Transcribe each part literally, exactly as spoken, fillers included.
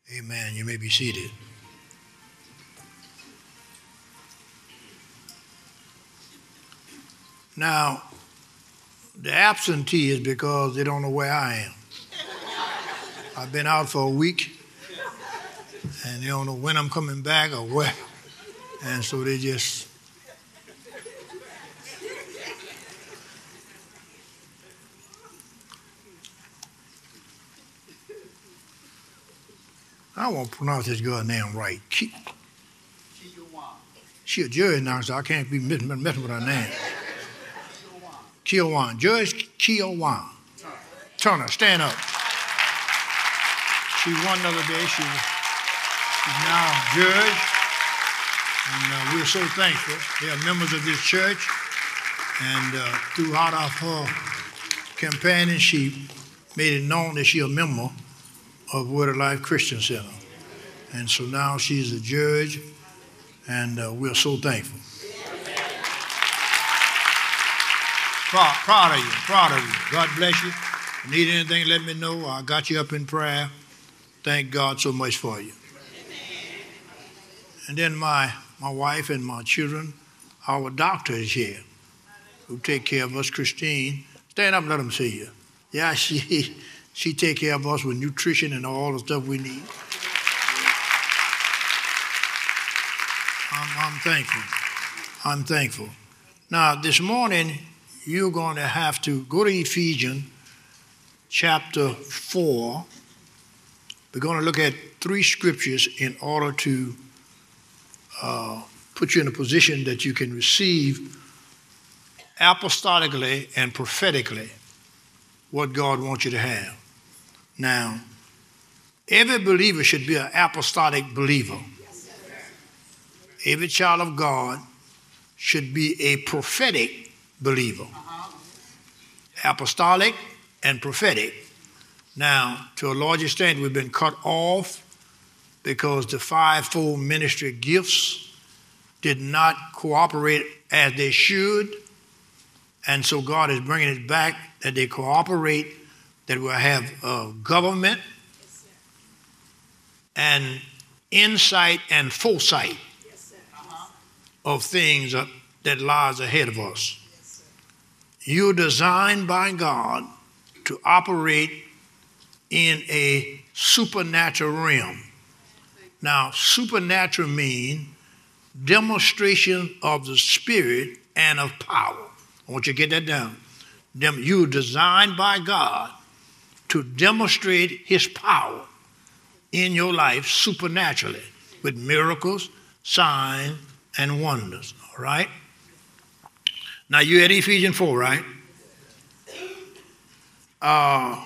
Amen. You may be seated. Now, the absentee is because they don't know where I am. I've been out for a week, and they don't know when I'm coming back or where. And so they just... I won't pronounce this girl's name right. Ki- she a judge now, so I can't be messing with her name. Keowan. Judge Keowan. Turner, stand up. She won the other day. She was, she's now a judge. And uh, we're so thankful. They are members of this church. And uh, throughout of her campaigning, she made it known that she's a member of Word of Life Christian Center. And so now she's a judge, and uh, we're so thankful. Proud, proud of you, proud of you. God bless you. If you need anything, let me know. I got you up in prayer. Thank God so much for you. And then my, my wife and my children, our doctor is here, who take care of us, Christine. Stand up and let them see you. Yeah, she... She take care of us with nutrition and all the stuff we need. I'm, I'm thankful. I'm thankful. Now, this morning, you're going to have to go to Ephesians chapter four. We're going to look at three scriptures in order to uh, put you in a position that you can receive apostolically and prophetically what God wants you to have. Now, every believer should be an apostolic believer. Every child of God should be a prophetic believer. Apostolic and prophetic. Now, to a large extent, we've been cut off because the fivefold ministry gifts did not cooperate as they should. And so God is bringing it back that they cooperate, that we'll have uh, government and insight and foresight of things uh, that lies ahead of us. You're designed by God to operate in a supernatural realm. Now, supernatural means demonstration of the Spirit and of power. I want you to get that down. You're designed by God to demonstrate His power in your life supernaturally with miracles, signs, and wonders. All right? Now, you're at Ephesians four, right? Uh,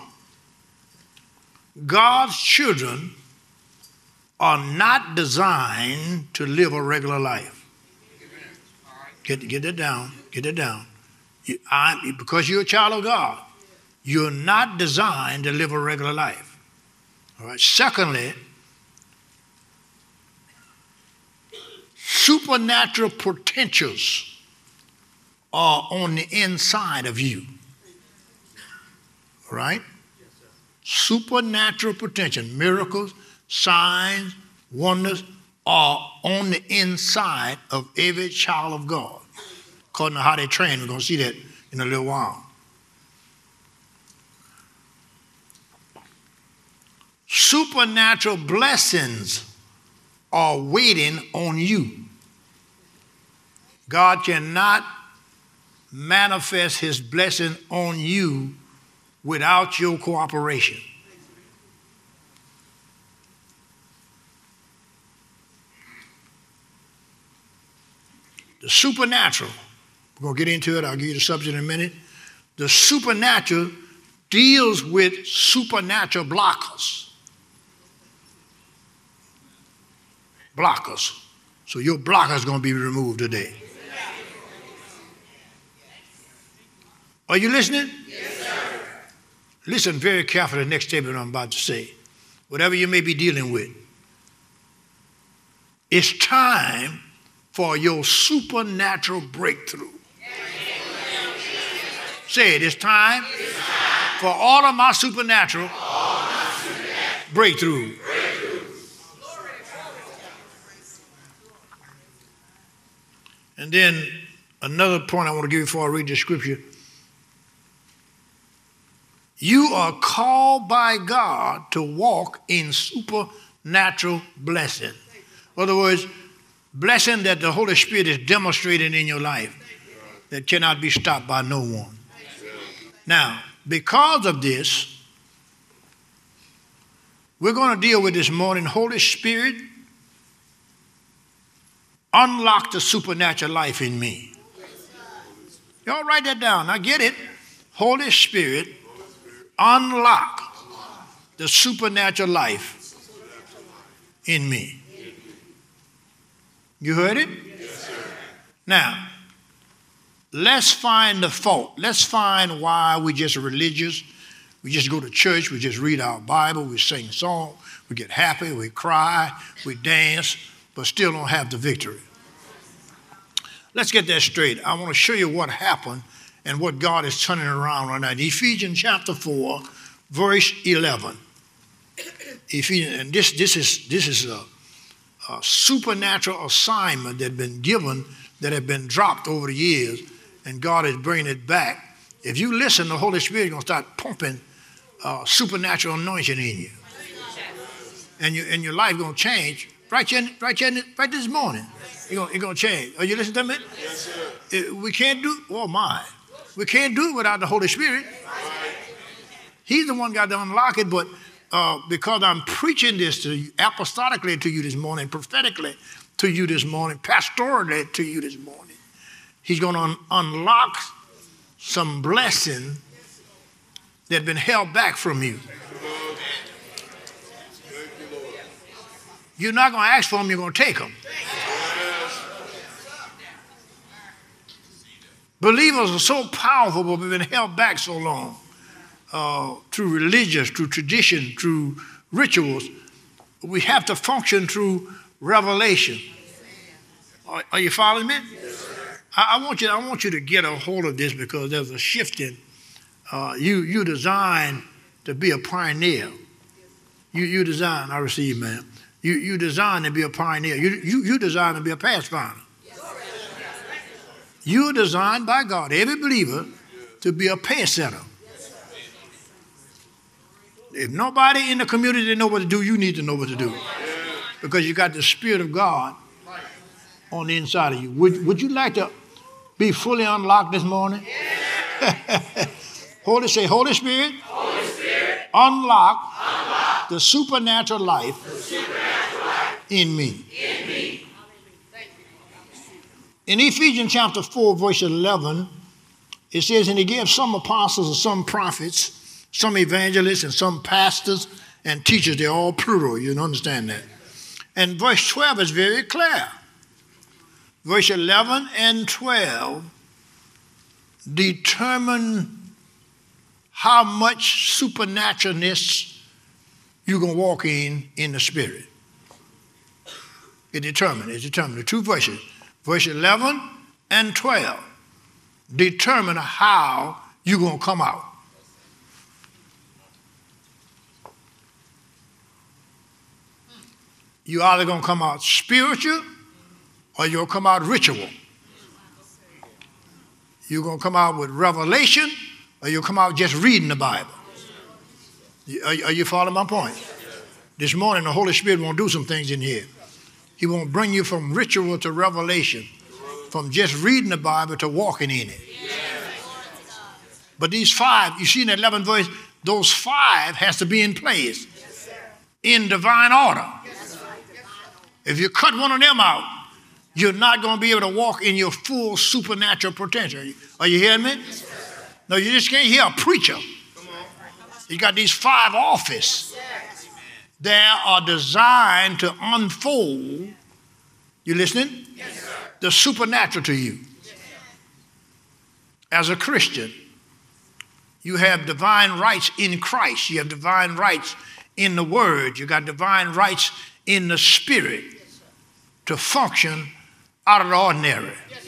God's children are not designed to live a regular life. Get, get that down. Get that down. You, I, because you're a child of God, you're not designed to live a regular life. All right. Secondly, supernatural potentials are on the inside of you. All right? Supernatural potential, miracles, signs, wonders are on the inside of every child of God. According to how they train, we're going to see that in a little while. Supernatural blessings are waiting on you. God cannot manifest His blessing on you without your cooperation. The supernatural, we're going to get into it. I'll give you the subject in a minute. The supernatural deals with supernatural blockers. Blockers. So your blocker is going to be removed today. Are you listening? Yes, sir. Listen very carefully to the next statement I'm about to say. Whatever you may be dealing with, it's time for your supernatural breakthrough. Say it, it's time, It's time for all of my supernatural, for all my supernatural breakthrough. breakthroughs. And then another point I want to give you before I read the scripture. You are called by God to walk in supernatural blessing. In other words, blessing that the Holy Spirit is demonstrating in your life that cannot be stopped by no one. Now, because of this, we're going to deal with this morning, Holy Spirit, unlock the supernatural life in me. Y'all write that down. Now get it. Holy Spirit, unlock the supernatural life in me. You heard it? Now, let's find the fault. Let's find why we just religious. We just go to church. We just read our Bible. We sing songs. We get happy. We cry. We dance, but still don't have the victory. Let's get that straight. I want to show you what happened and what God is turning around right now. Ephesians chapter four, verse eleven. Ephesians, and this this is this is a, a supernatural assignment that has been given, that have been dropped over the years, and God is bringing it back. If you listen, the Holy Spirit is going to start pumping uh, supernatural anointing in you, and you and your life going to change right here, right here, right this morning. It's going, it's going to change. Are you listening to me? Yes, sir. It, we can't do. Oh my, we can't do it without the Holy Spirit. He's the one got to unlock it, but uh, because I'm preaching this to you, apostolically to you this morning, prophetically to you this morning, pastorally to you this morning, he's going to un- unlock some blessing that's been held back from you. You're not going to ask for them, you're going to take them. Believers are so powerful, but we've been held back so long. Uh, through religious, through tradition, through rituals. We have to function through revelation. Are, are you following me? I, I want you. I want you to get a hold of this because there's a shifting. Uh, you you designed to be a pioneer. You you designed. I receive, man. You you designed to be a pioneer. You you you designed to be a pathfinder. You're designed by God, every believer, to be a pace setter. If nobody in the community know what to do, you need to know what to do. Because you got the Spirit of God on the inside of you. Would, would you like to be fully unlocked this morning? Holy, say, Holy Spirit, Holy Spirit, unlock, unlock the supernatural life, the supernatural life in me. in me. In Ephesians chapter four, verse eleven, it says, and he gave some apostles and some prophets, some evangelists and some pastors and teachers. They're all plural. You don't understand that. And verse twelve is very clear. Verse eleven and twelve determine how much supernaturalness you're going to walk in in the Spirit. It determines. It determines. The two verses. Verse eleven and twelve determine how you're going to come out. You're either going to come out spiritual or you'll come out ritual. You're going to come out with revelation or you'll come out just reading the Bible. Are, are you following my point? This morning, the Holy Spirit won't do some things in here. He won't bring you from ritual to revelation, from just reading the Bible to walking in it. But these five, you see in that eleventh verse, those five has to be in place in divine order. If you cut one of them out, you're not going to be able to walk in your full supernatural potential. Are you hearing me? No, you just can't hear a preacher. You got these five offices. They are designed to unfold, you listening? The supernatural to you. As a Christian, you have divine rights in Christ. You have divine rights in the Word. You got divine rights in the Spirit to function out of the ordinary. Yes.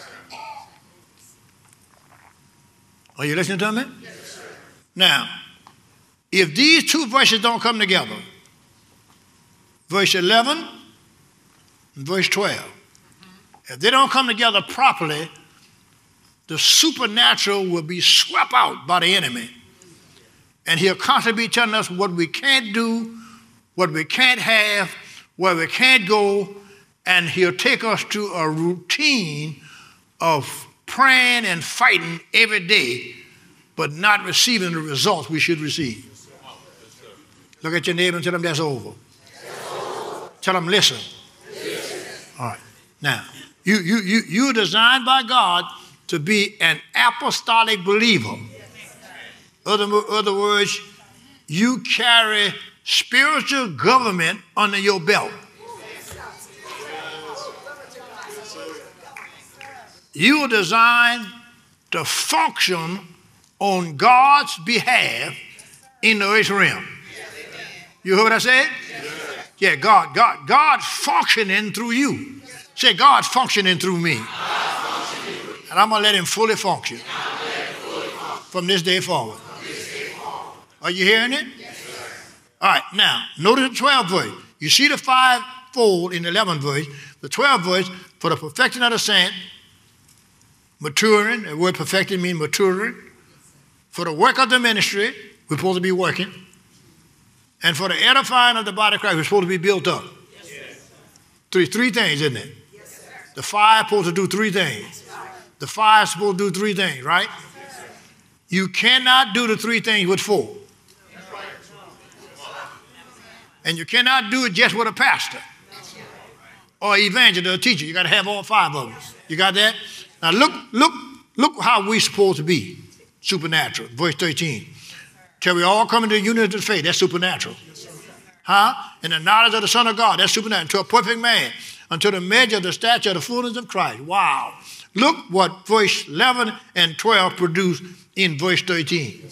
Are you listening to me? Yes, now, if these two verses don't come together, verse eleven and verse twelve, If they don't come together properly, the supernatural will be swept out by the enemy. And he'll constantly be telling us what we can't do, what we can't have, where we can't go, and he'll take us to a routine of praying and fighting every day, but not receiving the results we should receive. Look at your neighbor and tell them that's over. Tell them, listen. All right. Now, you, you, you, you're designed by God to be an apostolic believer. Other, other words, you carry spiritual government under your belt. You are designed to function on God's behalf in the earth realm. You heard what I said? Yeah, God, God, God functioning through you. Say, God functioning through me. And I'm going to let him fully function from this day forward. Are you hearing it? All right, now, notice the twelfth verse. You see the fivefold in the eleventh verse. The twelfth verse, for the perfecting of the saint, maturing, the word perfecting means maturing. For the work of the ministry, we're supposed to be working. And for the edifying of the body of Christ, we're supposed to be built up. Yes. Three, three things, isn't it? Yes, the fire is supposed to do three things. The fire is supposed to do three things, right? Yes, you cannot do the three things with four. And you cannot do it just with a pastor or evangelist or a teacher. You got to have all five of them. You got that? Now look, look, look how we're supposed to be. Supernatural. Verse thirteen. Till we all come into the unity of the faith. That's supernatural. Huh? And the knowledge of the Son of God. That's supernatural. To a perfect man. Until the measure of the stature of the fullness of Christ. Wow. Look what verse eleven and twelve produce in verse thirteen.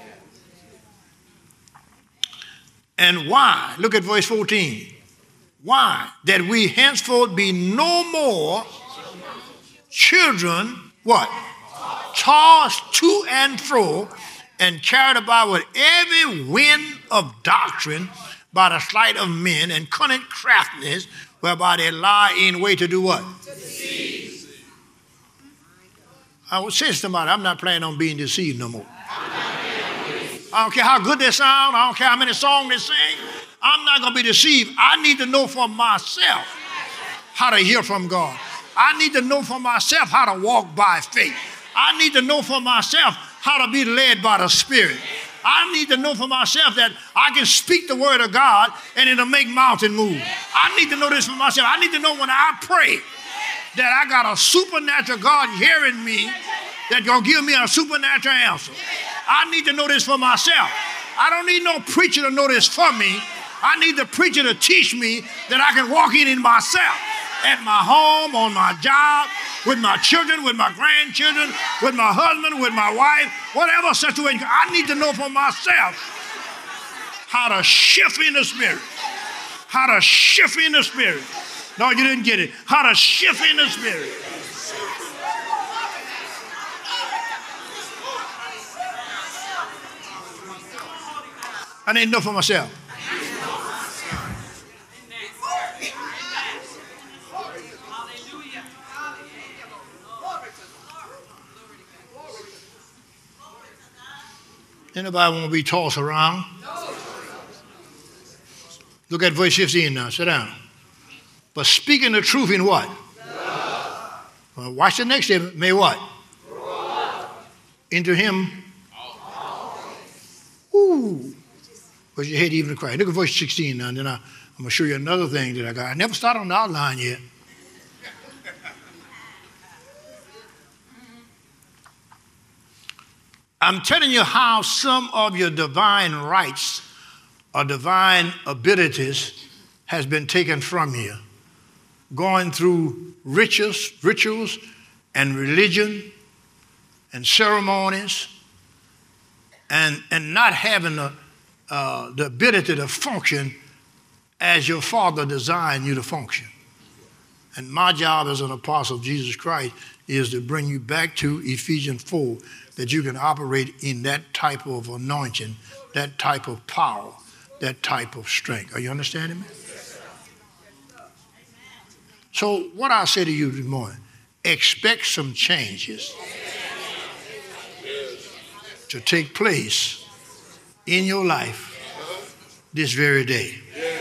And why? Look at verse fourteen. Why? That we henceforth be no more children, what? Tossed to and fro and carried about with every wind of doctrine by the sleight of men and cunning craftiness, whereby they lie in wait to do what? To deceive. I would say to somebody, I'm not planning on being deceived no more. I don't care how good they sound. I don't care how many songs they sing. I'm not going to be deceived. I need to know for myself how to hear from God. I need to know for myself how to walk by faith. I need to know for myself how to be led by the Spirit. I need to know for myself that I can speak the word of God and it'll make mountain move. I need to know this for myself. I need to know when I pray that I got a supernatural God hearing me that's going to give me a supernatural answer. I need to know this for myself. I don't need no preacher to know this for me. I need the preacher to teach me that I can walk in it myself. At my home, on my job, with my children, with my grandchildren, with my husband, with my wife, whatever situation. I need to know for myself how to shift in the Spirit. How to shift in the Spirit. No, you didn't get it. How to shift in the Spirit. I need to know for myself. Anybody want to be tossed around? Look at verse fifteen now. Sit down. But speaking the truth in what? Well, watch the next statement. May what? Into him. Ooh. Was your head even to cry? Look at verse sixteen now, and then I, I'm going to show you another thing that I got. I never started on the outline yet. I'm telling you how some of your divine rights or divine abilities has been taken from you, going through rituals, rituals and religion and ceremonies, and, and not having the, uh, the ability to function as your Father designed you to function. And my job as an apostle of Jesus Christ is to bring you back to Ephesians four, that you can operate in that type of anointing, that type of power, that type of strength. Are you understanding me? So what I say to you this morning, expect some changes to take place in your life this very day.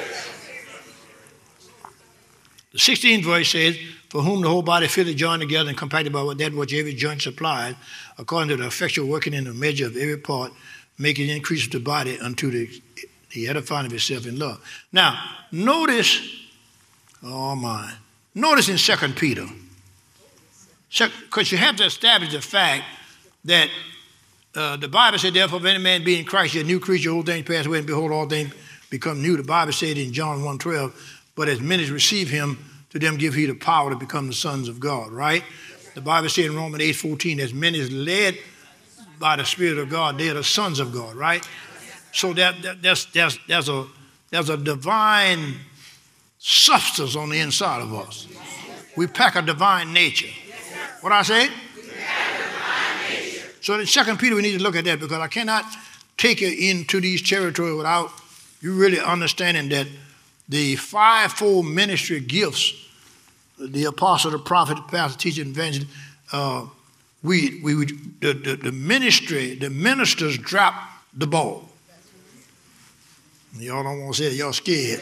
The sixteenth verse says, for whom the whole body fitly joined together and compacted by that which every joint supplies, according to the effectual working in the measure of every part, making increase of the body unto the, the edifying of itself in love. Now, notice, oh my, notice in Second Peter, because you have to establish the fact that uh, the Bible said, therefore, if any man be in Christ, you're a new creature, old things pass away, and behold, all things become new. The Bible said in John one twelve, but as many as receive him, to them give he the power to become the sons of God, right? The Bible said in Romans eight fourteen, as many as led by the Spirit of God, they are the sons of God, right? So that, that that's, that's, there's, a, there's a divine substance on the inside of us. We pack a divine nature. What I say? So in Second Peter, we need to look at that, because I cannot take you into these territories without you really understanding that the fivefold ministry gifts, the apostle, the prophet, the pastor, teacher, evangelist, uh, we, we would, the, the, the ministry, the ministers drop the ball. Y'all don't want to say it, y'all scared.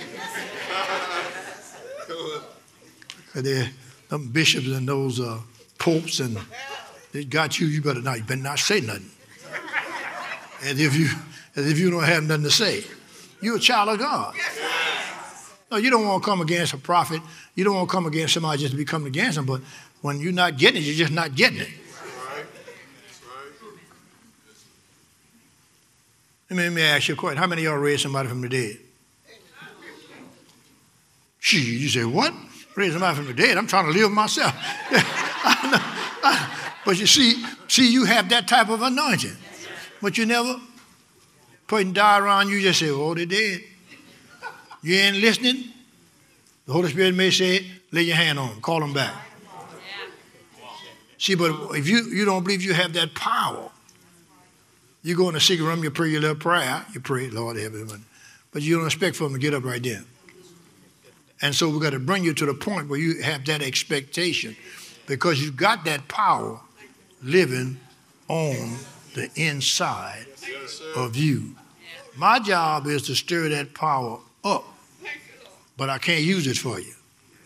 Because them bishops and those uh, popes, and they got you, you better not, you better not say nothing. As if you, as if you don't have nothing to say. You're a child of God. No, you don't want to come against a prophet. You don't want to come against somebody just to be coming against them. But when you're not getting it, you're just not getting it. Let me, let me ask you a question. How many of y'all raised somebody from the dead? Gee, you say, what? Raise somebody from the dead? I'm trying to live myself. But you see, see, you have that type of anointing. But you never putting die around you, just say, oh, they're dead. You ain't listening? The Holy Spirit may say, lay your hand on them, call them back. See, but if you, you don't believe you have that power, you go in the secret room, you pray your little prayer, you pray, Lord, heaven, but you don't expect for them to get up right there. And so we've got to bring you to the point where you have that expectation, because you've got that power living on the inside of you. My job is to stir that power up, but I can't use it for you.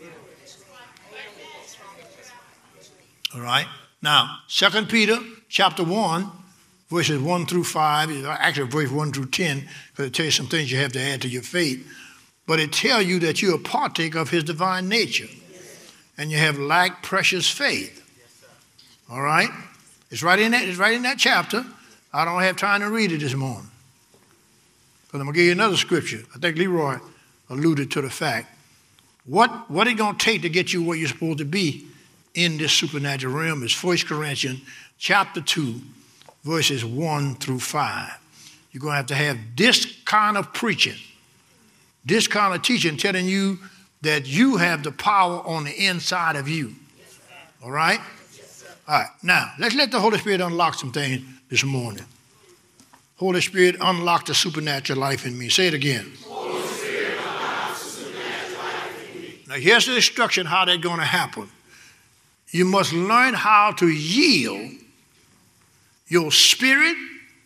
All right? Now, Second Peter chapter one, verses one through five, actually verse one through ten, because it tells you some things you have to add to your faith. But it tells you that you're a partaker of his divine nature, and you have lacked precious faith. All right? It's right in that, it's right in that chapter. I don't have time to read it this morning, because I'm going to give you another scripture. I think Leroy alluded to the fact. What, what it's going to take to get you where you're supposed to be in this supernatural realm is First Corinthians chapter two, verses one through five. You're going to have to have this kind of preaching, this kind of teaching telling you that you have the power on the inside of you. All right? All right. Now, let's let the Holy Spirit unlock some things this morning. Holy Spirit, unlock the supernatural life in me. Say it again. Holy Spirit, unlock the supernatural life in me. Now, here's the instruction how that's going to happen. You must learn how to yield your spirit,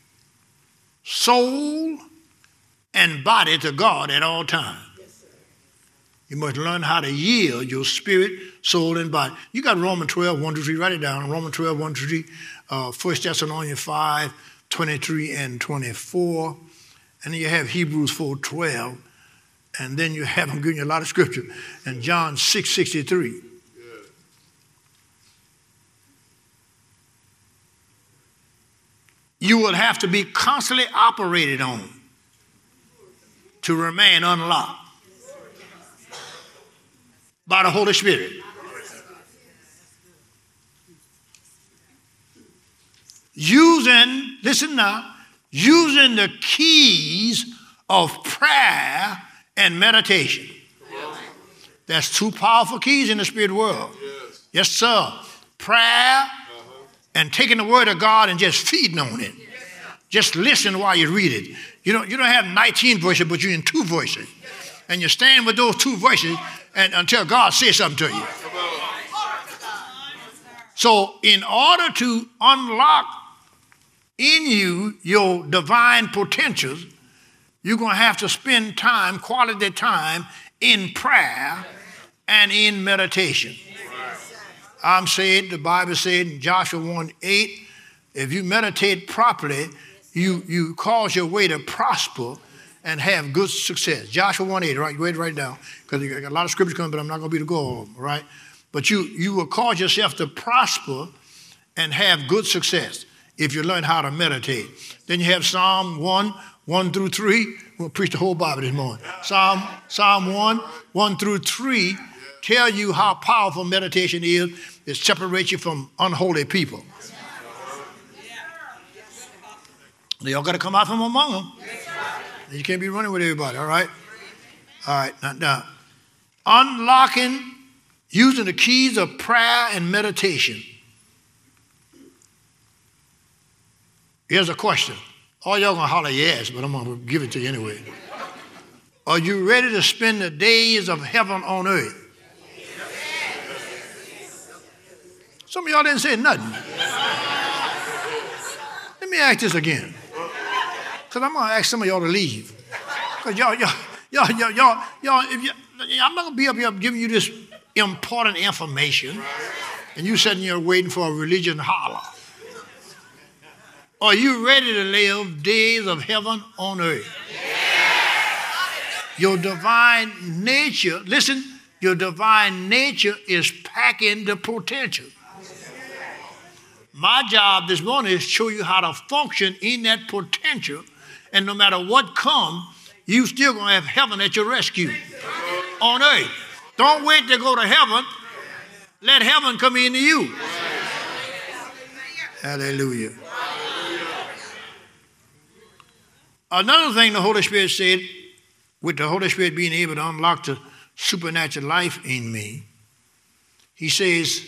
soul, and body to God at all times. Yes, you must learn how to yield your spirit, soul, and body. You got Romans twelve, one through three. Write it down. Romans twelve, one through three. Uh, First Thessalonians five, twenty-three and twenty-four. And then you have Hebrews four, twelve. And then you have, I'm giving you a lot of scripture. And John six, sixty-three. You will have to be constantly operated on to remain unlocked by the Holy Spirit. Using, listen now, using the keys of prayer and meditation. That's two powerful keys in the spirit world. Yes, sir. Prayer and taking the word of God and just feeding on it. Just listen while you read it. You don't, you don't have nineteen voices, but you're in two voices. And you stand with those two voices and, until God says something to you. So in order to unlock in you your divine potentials, you're going to have to spend time, quality time, in prayer and in meditation. I'm saying, the Bible said in Joshua one eight, if you meditate properly, you, you cause your way to prosper and have good success. Joshua one eight, right? Wait right now, because you got a lot of scriptures coming, but I'm not going to be able to go over them, right? But you, you will cause yourself to prosper and have good success if you learn how to meditate. Then you have Psalm one, one through three. We'll preach the whole Bible this morning. Psalm, Psalm one, one through three tell you how powerful meditation is. It separates you from unholy people. They all got to come out from among them. You can't be running with everybody, all right? All right, now, now unlocking, using the keys of prayer and meditation. Here's a question. All y'all gonna holler yes, but I'm gonna give it to you anyway. Are you ready to spend the days of heaven on earth? Some of y'all didn't say nothing. Let me ask this again. Because I'm gonna ask some of y'all to leave. Because y'all, y'all, y'all, y'all, y'all, y'all, if you, I'm not gonna be up here giving you this important information, and you sitting here waiting for a religion holler. Are you ready to live days of heaven on earth? Your divine nature, listen, your divine nature is packing the potential. My job this morning is to show you how to function in that potential, and no matter what comes, you still gonna have heaven at your rescue on earth. Don't wait to go to heaven. Let heaven come into you. Hallelujah. Another thing the Holy Spirit said, with the Holy Spirit being able to unlock the supernatural life in me, he says,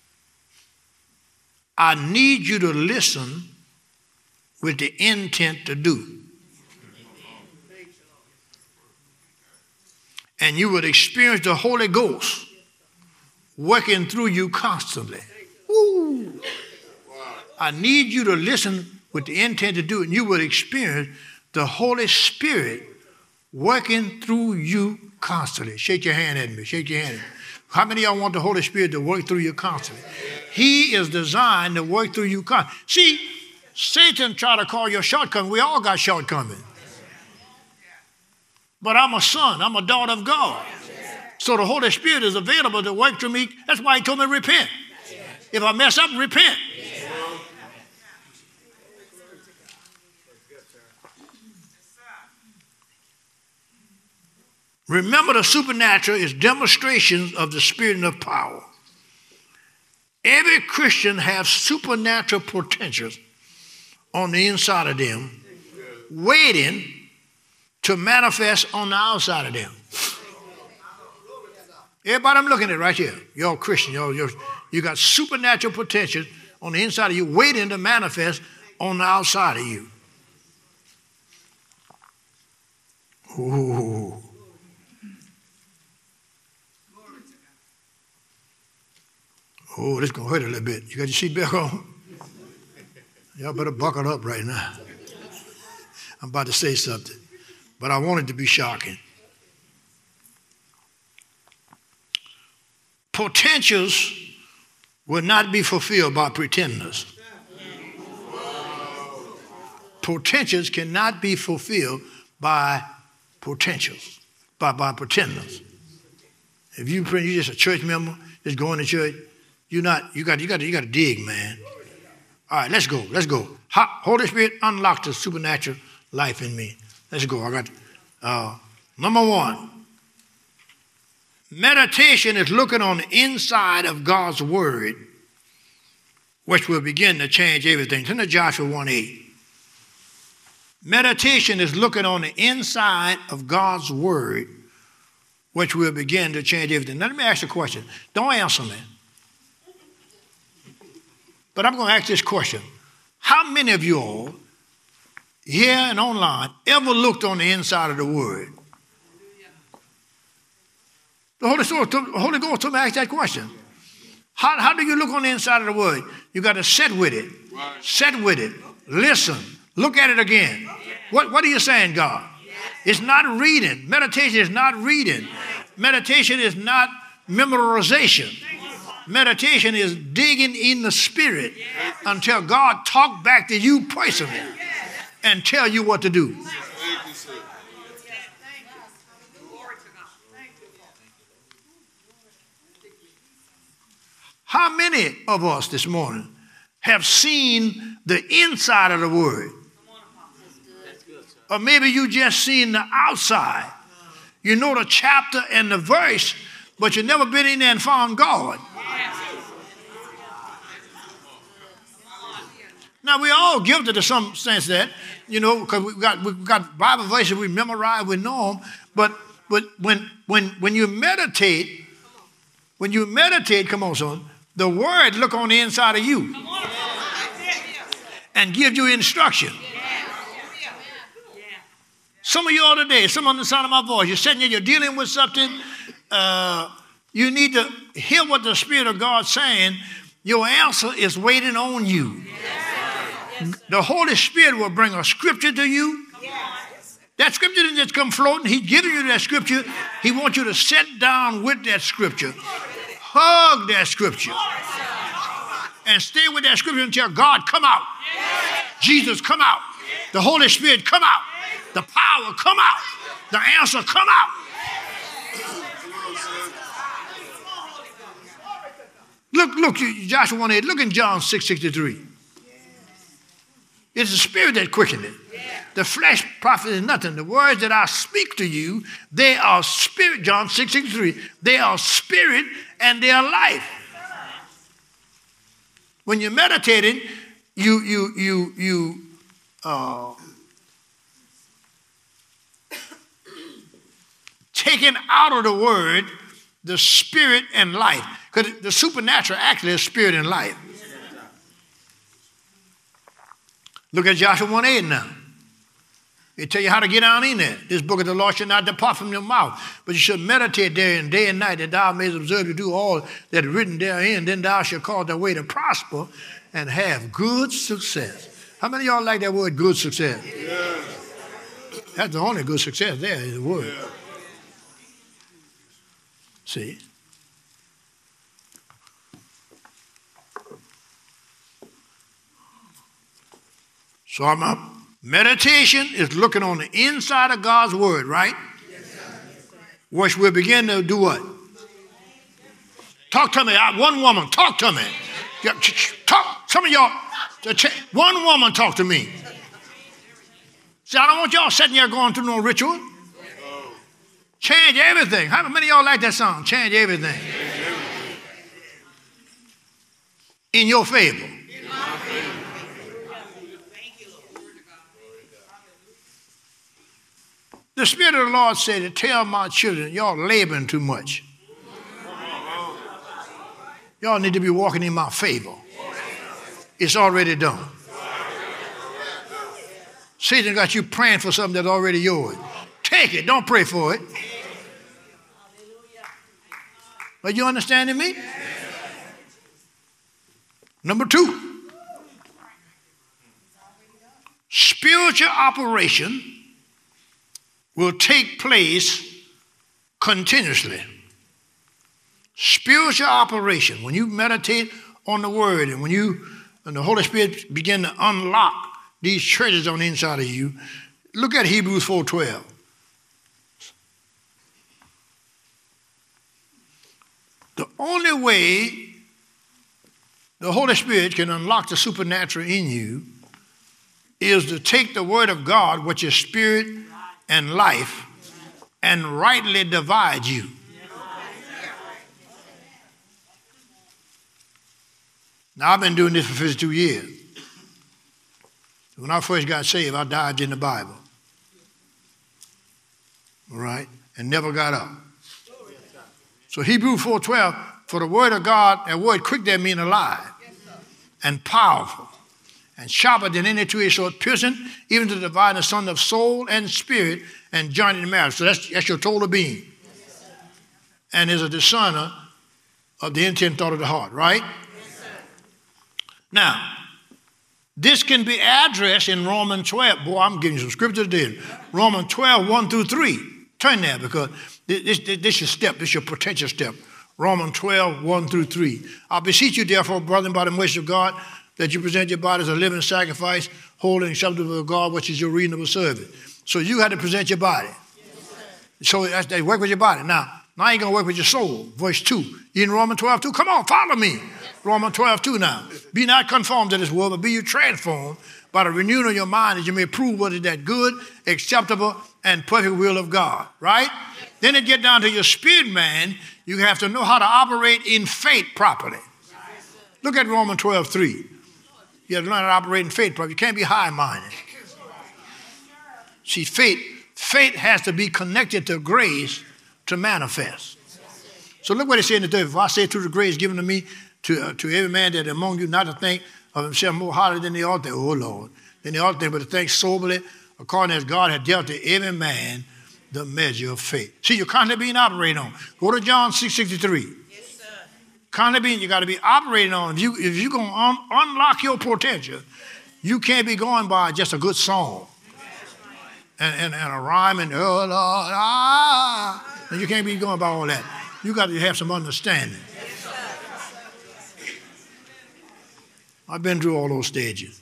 I need you to listen with the intent to do. And you would experience the Holy Ghost working through you constantly. Woo. I need you to listen with the intent to do it, and you would experience the Holy Spirit working through you constantly. Shake your hand at me. Shake your hand at me. How many of y'all want the Holy Spirit to work through you constantly? He is designed to work through you constantly. See, Satan tried to call your shortcomings. We all got shortcomings. But I'm a son. I'm a daughter of God. So the Holy Spirit is available to work through me. That's why he told me to repent. If I mess up, repent. Remember, the supernatural is demonstrations of the Spirit and of power. Every Christian has supernatural potentials on the inside of them, waiting to manifest on the outside of them. Everybody I'm looking at right here, y'all Christian, y'all, y'all, you got supernatural potential on the inside of you, waiting to manifest on the outside of you. Ooh. Oh, this is going to hurt a little bit. You got your seatbelt on? Y'all better buckle up right now. I'm about to say something, but I want it to be shocking. Potentials will not be fulfilled by pretenders. Potentials cannot be fulfilled by potentials, by, by pretenders. If you, you're just a church member, just going to church, You're not, you got, you got, you got to dig, man. All right, let's go, let's go. Holy Spirit, unlock the supernatural life in me. Let's go. I got, uh, number one, meditation is looking on the inside of God's word, which will begin to change everything. Turn to Joshua one eight. Meditation is looking on the inside of God's word, which will begin to change everything. Now, let me ask you a question. Don't answer me. But I'm going to ask this question. How many of you all, here and online, ever looked on the inside of the Word? The Holy, Spirit, the Holy Ghost told me to ask that question. How, how do you look on the inside of the word? You got to sit with it. Right. Sit with it. Listen. Look at it again. What, what are you saying, God? It's not reading. Meditation is not reading. Meditation is not memorization. Meditation is digging in the spirit until God talk back to you personally and tell you what to do. How many of us this morning have seen the inside of the word? Or maybe you just seen the outside. You know the chapter and the verse, but you've never been in there and found God. Now, we all guilty to some sense that, you know, because we've got, we've got Bible verses we memorize, we know them. But, but when, when, when you meditate, when you meditate, come on, son, the word look on the inside of you and give you instruction. Some of you all today, some on the sound of my voice, you're sitting here, you're dealing with something. Uh, you need to hear what the Spirit of God's saying. Your answer is waiting on you. The Holy Spirit will bring a scripture to you. That scripture didn't just come floating. He's giving you that scripture. He wants you to sit down with that scripture. Hug that scripture. And stay with that scripture until God come out. Jesus come out. The Holy Spirit come out. The power come out. The answer come out. Look, look, Joshua one eight. Look in John six sixty-three. It's the spirit that quickened it. The flesh profits nothing. The words that I speak to you, they are spirit. John six sixty-three. They are spirit and they are life. When you're meditating, you you you you uh, taking out of the word the spirit and life. Because the supernatural actually is spirit and life. Look at Joshua one eight now. It tell you how to get down in there. This book of the law shall not depart from your mouth, but you should meditate therein day and night, that thou mayest observe to do all that is written therein. Then thou shalt cause thy way to prosper and have good success. How many of y'all like that word, good success? Yeah. That's the only good success there is the word. Yeah. See? So I'm up. Meditation is looking on the inside of God's word, right? Yes, which will begin to do what? Talk to me. I, one woman, talk to me. Talk. Some of y'all, one woman talk to me. See, I don't want y'all sitting there going through no ritual. Change everything. How many of y'all like that song? Change everything. In your favor. The Spirit of the Lord said to tell my children, y'all laboring too much. Y'all need to be walking in my favor. It's already done. Satan got you praying for something that's already yours. Take it. Don't pray for it. Are you understanding me? Number two. Spiritual operation will take place continuously. Spiritual operation, when you meditate on the word and when you and the Holy Spirit begin to unlock these treasures on the inside of you, look at Hebrews four twelve. The only way the Holy Spirit can unlock the supernatural in you is to take the word of God, which is spirit and life, and rightly divide you. Now, I've been doing this for fifty-two years. When I first got saved, I dived in the Bible. All right? And never got up. So Hebrews four twelve, for the word of God, that word quick there mean alive and powerful and sharper than any two-edged sword, piercing even to the dividing asunder of soul and spirit and joint in marriage. So that's, that's your total being. and is a discerner of the intent and thought of the heart, right? Yes, sir. Now, this can be addressed in Romans twelve. Boy, I'm giving you some scripture today. Romans twelve, one through three. Turn there because this, this, this is your step. This is your potential step. Romans twelve, one through three. I beseech you, therefore, brethren, by the mercy of God, that you present your body as a living sacrifice, holy and acceptable to God, which is your reasonable service. So you had to present your body. Yes, so that's, they work with your body. Now, now you're going to work with your soul. Verse two. You in Romans twelve, two? Come on, follow me. Romans twelve, two now. Be not conformed to this world, but be you transformed by the renewing of your mind, that you may prove what is that good, acceptable, and perfect will of God. Right? Yes. Then it get down to your spirit man. You have to know how to operate in faith properly. Yes. Look at Romans twelve, three. You have to learn how to operate in faith properly. You can't be high-minded. See, faith, faith has to be connected to grace to manifest. So look what it said in the third. If I say through the grace given to me, to, uh, to every man that among you not to think of himself more highly than they ought to, oh Lord, than they ought to think, but to think soberly, according as God had dealt to every man the measure of faith. See, you're constantly being operated on. Go to John six sixty-three. Yes, sir. Constantly being, you got to be operating on. If you if you're going to un- unlock your potential, you can't be going by just a good song and, and, and a rhyme and oh Lord, ah. And you can't be going by all that. You got to have some understanding. I've been through all those stages.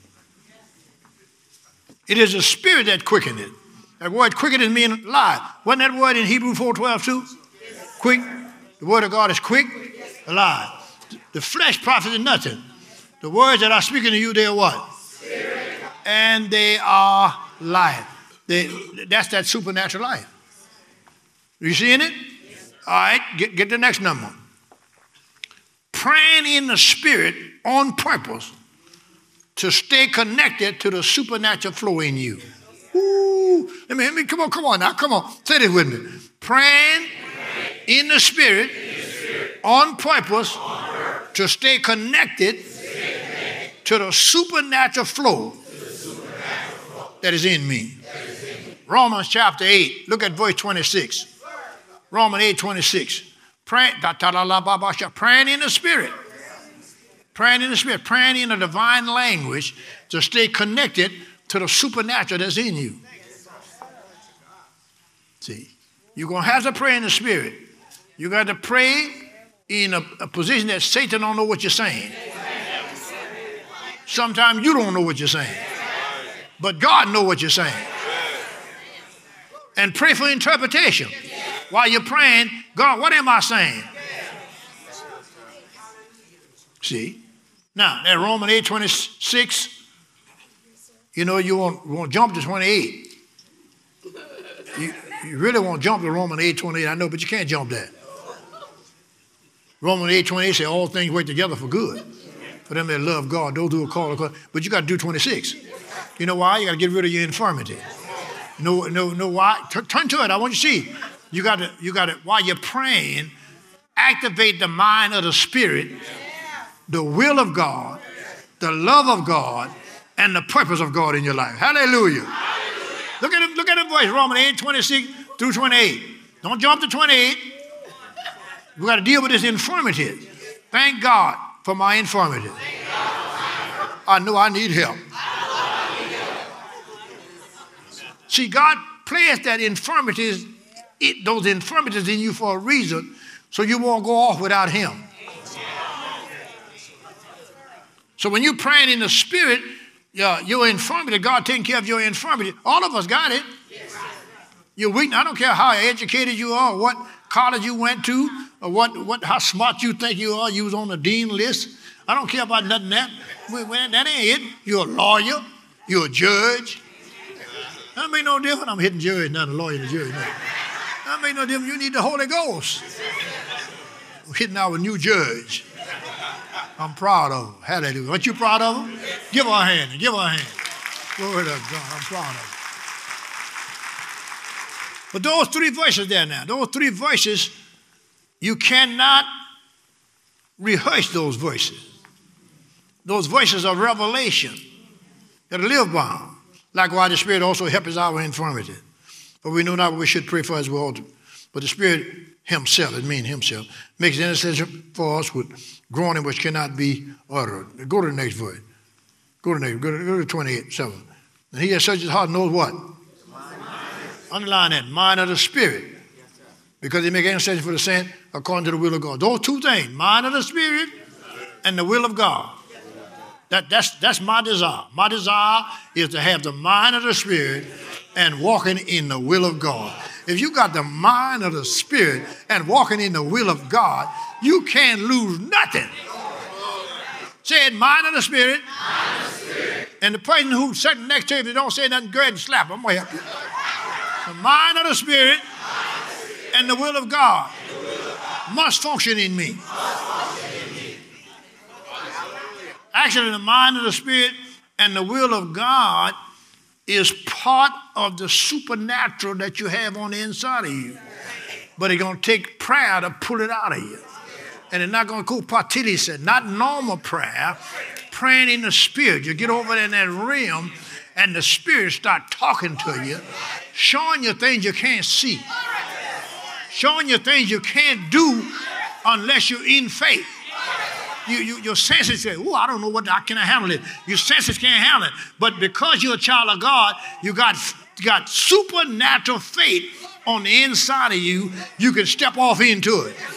It is the spirit that quickened it. That word quickened means alive. Wasn't that word in Hebrews four twelve too? Yes. Quick. The word of God is quick, alive. The flesh profits nothing. The words that are speaking to you, they are what? Spirit. And they are life. They, that's that supernatural life. You seeing it? Yes. All right, get, get the next number. Praying in the spirit on purpose to stay connected to the supernatural flow in you. Ooh, let me, let me, come on, come on now, come on. Say this with me. Praying in the spirit on purpose to stay connected to the supernatural flow that is in me. Romans chapter eight, look at verse twenty-six. Romans eight, twenty-six. Pray, praying in the spirit. Praying in the spirit. Praying in a divine language to stay connected to the supernatural that's in you. See, you're going to have to pray in the spirit. You got to pray in a, a position that Satan don't know what you're saying. Sometimes you don't know what you're saying. But God knows what you're saying. And pray for interpretation. While you're praying, God, what am I saying? See? Now, that Romans eight twenty-six, you know, you won't, won't jump to twenty-eight. You, you really won't jump to Romans eight twenty-eight, I know, but you can't jump that. Romans eight twenty-eight says all things work together for good. For them that love God, those who are called according. But you got to do twenty-six. You know why? You got to get rid of your infirmity. No, no, no. Why? T- turn to it. I want you to see. You got to, you got to. While you're praying, activate the mind of the Spirit, the will of God, the love of God, and the purpose of God in your life. Hallelujah. Hallelujah. Look at it. Look at the voice. Romans eight twenty-six through twenty-eight. Don't jump to twenty-eight. We got to deal with this infirmity. Thank God for my infirmity. I know I need help. See, God placed that infirmities, it, those infirmities in you for a reason, so you won't go off without Him. So when you're praying in the Spirit, your, your infirmity, God taking care of your infirmity. All of us got it. You're weak. I don't care how educated you are, or what college you went to, or what, what how smart you think you are. You was on the dean list. I don't care about nothing that. That ain't it. You're a lawyer. You're a judge. That make no difference. I'm hitting judge, not a lawyer, the judge. No. That make no difference. You need the Holy Ghost. I'm hitting our new judge. I'm proud of her. Hallelujah. Aren't you proud of her? Give her a hand. Give her a hand. Glory to God. I'm proud of her. But those three voices there now, those three voices, you cannot rehearse those voices. Those voices of revelation that are live by. Likewise, the Spirit also helps our infirmity. For we know not what we should pray for as we ought to. But the Spirit himself. It means himself. Makes intercession for us with groaning which cannot be uttered. Go to the next verse. Go to the next. Go to, go to twenty-eight, seven. And he that searches heart knows what? Underline that. Mind of the Spirit. Because he makes intercession for the saint according to the will of God. Those two things. Mind of the Spirit and the will of God. That, that's, that's my desire. My desire is to have the mind of the Spirit and walking in the will of God. If you got the mind of the Spirit and walking in the will of God, you can't lose nothing. Say it, mind of the Spirit. Mind of the Spirit. And the person who's sitting next to you, if they don't say nothing, go ahead and slap them. I'm going to help you. The mind of the Spirit and the will of God must function in me. Actually, the mind of the Spirit and the will of God is part of the supernatural that you have on the inside of you. But it's going to take prayer to pull it out of you. And it's not going to go partili said, not normal prayer, praying in the Spirit. You get over there in that realm and the Spirit start talking to you, showing you things you can't see, showing you things you can't do unless you're in faith. You, you, your senses say, oh, I don't know what, I can't handle it. Your senses can't handle it. But because you're a child of God, you got, you got supernatural faith on the inside of you. You can step off into it.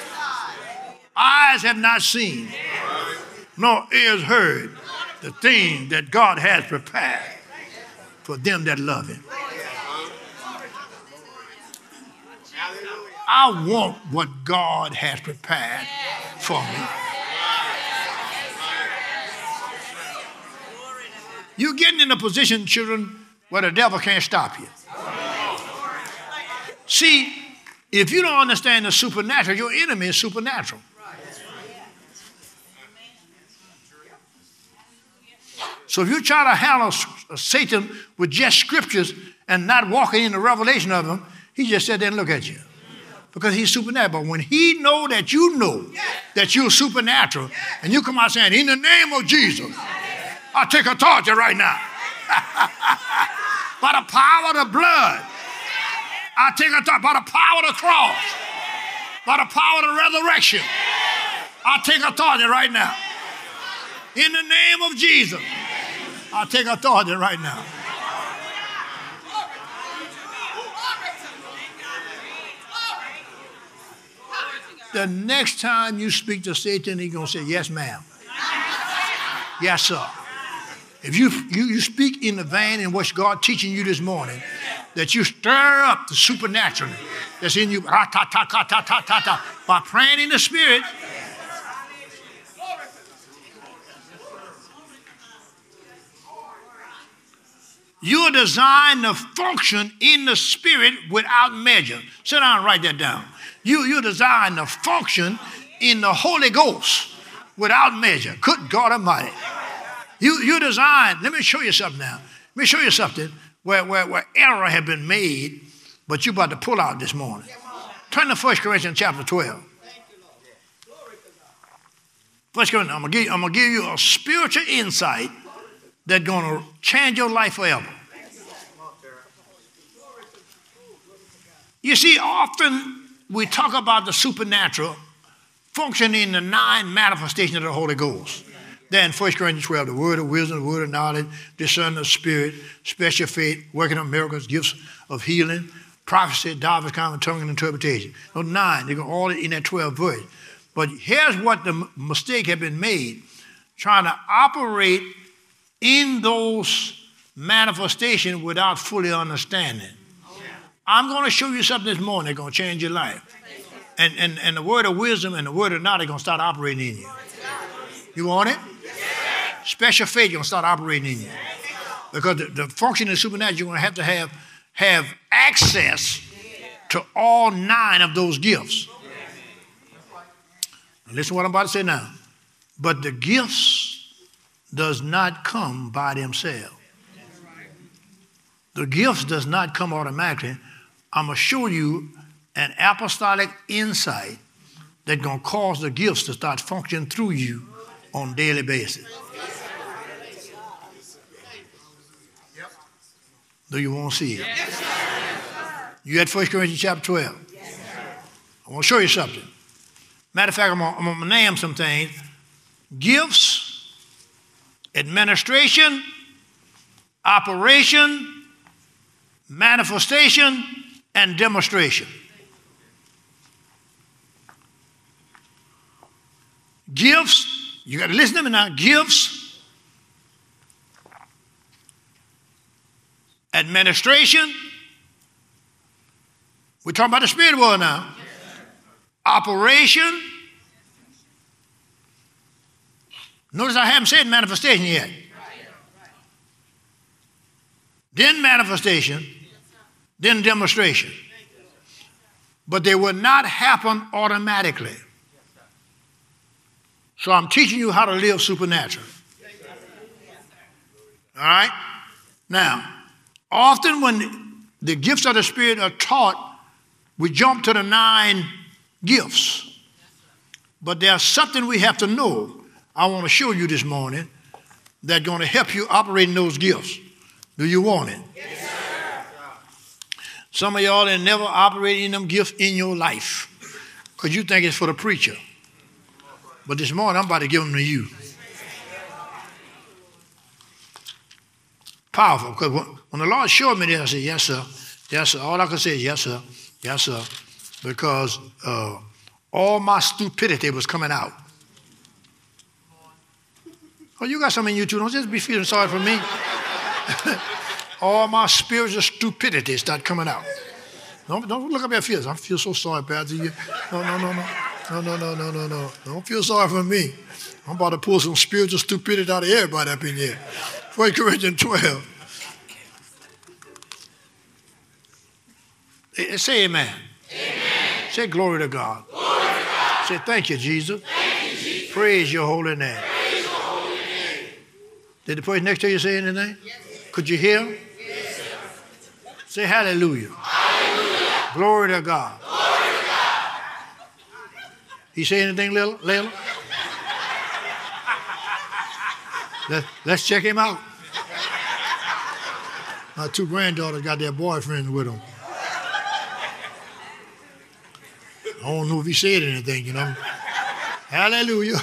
Eyes have not seen, nor ears heard the thing that God has prepared for them that love him. I want what God has prepared for me. You're getting in a position, children, where the devil can't stop you. See, if you don't understand the supernatural, your enemy is supernatural. So if you try to handle Satan with just scriptures and not walking in the revelation of them, he just sat there and look at you. Because he's supernatural. But when he know that you know that you're supernatural, and you come out saying, in the name of Jesus, I take authority right now. By the power of the blood, I take authority. By the power of the cross, by the power of the resurrection, I take authority right now. In the name of Jesus, I take authority right now. The next time you speak to Satan, he's going to say, yes, ma'am. Yes, sir. If you, you, you speak in the vein in which God teaching you this morning, that you stir up the supernatural that's in you, ta, ta, ta, ta, ta, ta, ta, by praying in the Spirit. You are designed to function in the Spirit without measure. Sit down and write that down. You, you're designed to function in the Holy Ghost without measure. Good God Almighty. You, you're designed, let me show you something now. Let me show you something where, where, where error had been made, but you're about to pull out this morning. Turn to First Corinthians chapter twelve. First Corinthians, I'm going to give, I'm going to give you a spiritual insight that's going to change your life forever. You see, often we talk about the supernatural functioning in the nine manifestations of the Holy Ghost. Then First Corinthians twelve, the word of wisdom, the word of knowledge, discerning of spirit, special faith, working of miracles, gifts of healing, prophecy, divers kind of tongue and interpretation. Those nine, they go all in that twelve verse. But here's what the mistake had been made, trying to operate in those manifestations without fully understanding. I'm going to show you something this morning that's going to change your life. And, and, and the word of wisdom and the word of knowledge are going to start operating in you. You want it? Special faith going to start operating in you. Because the, the function of the supernatural, you're going to have to have, have access to all nine of those gifts. Now listen to what I'm about to say now. But the gifts does not come by themselves. The gifts does not come automatically. I'm going to show you an apostolic insight that's going to cause the gifts to start functioning through you on a daily basis. Do you want to see it? You at First Corinthians chapter twelve. I want to show you something. Matter of fact, I'm going to name some things. Gifts, administration, operation, manifestation, and demonstration. Gifts, you got to listen to me now. Gifts, administration. We're talking about the spirit world now. Operation. Notice I haven't said manifestation yet. Then manifestation, then demonstration. But they will not happen automatically. So I'm teaching you how to live supernatural. All right? Now, often when the gifts of the Spirit are taught, we jump to the nine gifts. But there's something we have to know. I want to show you this morning that's going to help you operate in those gifts. Do you want it? Yes, sir. Some of y'all ain't never operated in them gifts in your life because you think it's for the preacher. But this morning, I'm about to give them to you. Powerful. Because when the Lord showed me this, I said, yes, sir. Yes, sir. All I could say is, yes, sir. Yes, sir. Because uh, all my stupidity was coming out. Oh, you got something in you too. Don't just be feeling sorry for me. All my spiritual stupidity start coming out. Don't, don't look up your fears. I feel so sorry, Pastor. You. No, no, no, no. No, no, no, no, no, no. Don't feel sorry for me. I'm about to pull some spiritual stupidity out of everybody up in here. First Corinthians twelve. Say amen. Amen. Say glory to God. Glory to God. Say thank you, Jesus. Thank you, Jesus. Praise your holy name. Praise your holy name. Did the person next to you say anything? Yes. Could you hear? Yes, sir. Say hallelujah. Hallelujah. Glory to God. Glory to God. He say anything, Layla? Layla? Let, let's check him out. My two granddaughters got their boyfriends with them. I don't know if he said anything, you know. Hallelujah.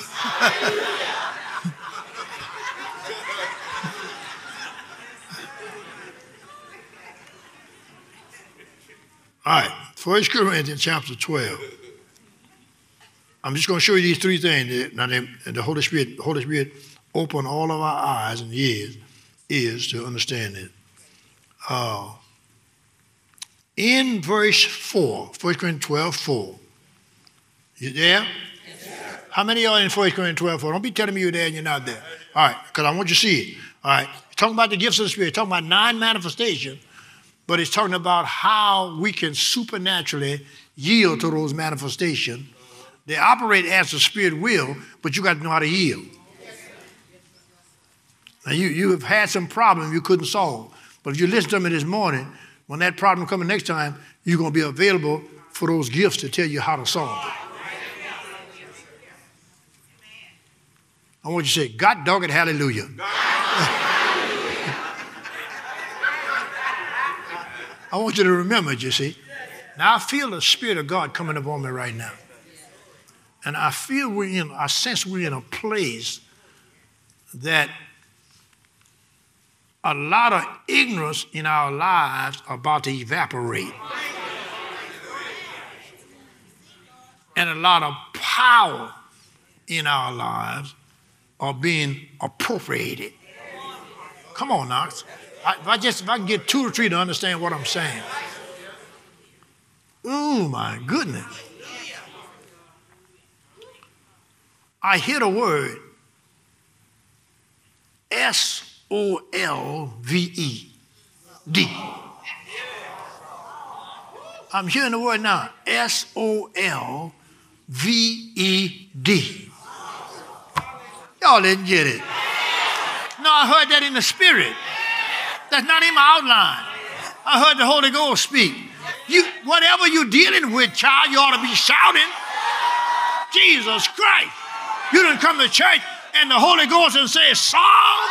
All right, First Corinthians chapter twelve. I'm just going to show you these three things. Now, the Holy Spirit, the Holy Spirit open all of our eyes and ears, ears to understand it. Uh, in verse four, First Corinthians twelve, four. You there? Yes, sir. How many of y'all in First Corinthians twelve, four? Don't be telling me you're there and you're not there. All right, because I want you to see it. All right, talking about the gifts of the Spirit, talking about nine manifestations, but it's talking about how we can supernaturally yield to those manifestations. They operate as the Spirit will, but you got to know how to yield. Now, you, you have had some problem you couldn't solve, but if you listen to me this morning, when that problem comes next time, you're going to be available for those gifts to tell you how to solve it. I want you to say, God dog it, hallelujah. I want you to remember it, you see. Now I feel the Spirit of God coming upon me right now. And I feel we're in, I sense we're in a place that a lot of ignorance in our lives are about to evaporate. And a lot of power in our lives are being appropriated. Come on, Knox. I, if I just if I can get two or three to understand what I'm saying. Oh my goodness. I hear the word S O L V E D. I'm hearing the word now, S O L V E D. Y'all didn't get it. No, I heard that in the spirit. That's not in my outline. I heard the Holy Ghost speak. You, whatever you're dealing with, child, you ought to be shouting, Jesus Christ. You didn't come to church and the Holy Ghost and say, Psalm.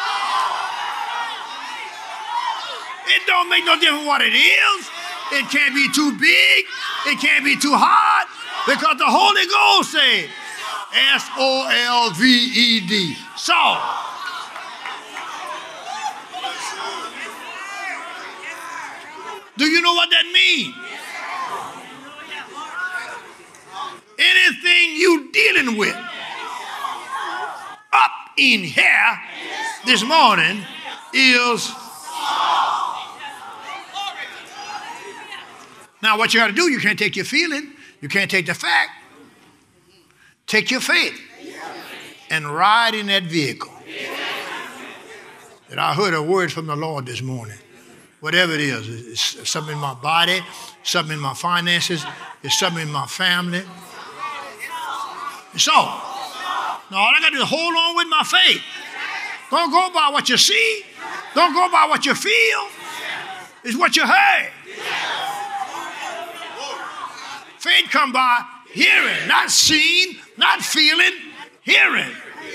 It don't make no difference what it is. It can't be too big. It can't be too hard. Because the Holy Ghost said, S O L V E D, solve. Do you know what that means? Anything you dealing with up in here this morning is. Now what you got to do, you can't take your feeling, you can't take the fact. Take your faith and ride in that vehicle. And I heard a word from the Lord this morning. Whatever it is, it's something in my body, something in my finances, it's something in my family. So, now all I got to do is hold on with my faith. Don't go by what you see. Don't go by what you feel. It's what you heard. Faith come by hearing, not seeing, not feeling, hearing.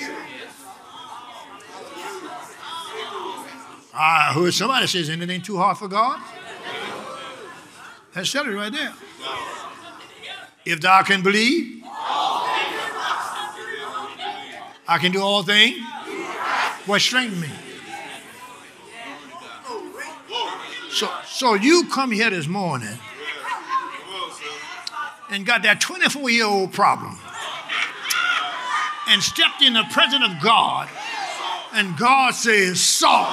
I heard somebody says anything too hard for God. That's it right there. If thou can believe, I can do all things. What strengthens me? So, so you come here this morning and got that twenty-four-year-old problem and stepped in the presence of God, and God says, solve.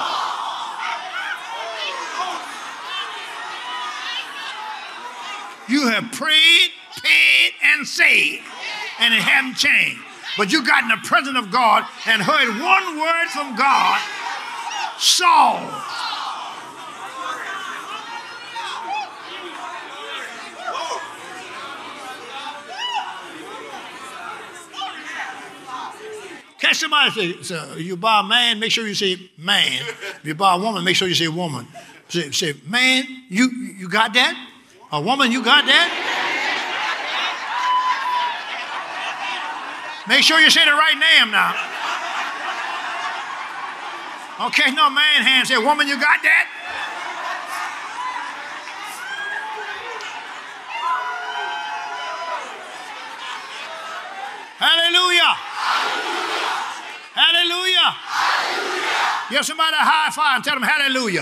You have prayed, paid, and saved, and it hasn't changed. But you got in the presence of God and heard one word from God, solve. Catch somebody say, so you buy a man, make sure you say man. If you buy a woman, make sure you say woman. Say, say man, you, you got that? A woman, you got that? Make sure you say the right name now. Okay, no man hand. Say, woman, you got that? Hallelujah. Hallelujah. Hallelujah. Give somebody a high five and tell them hallelujah.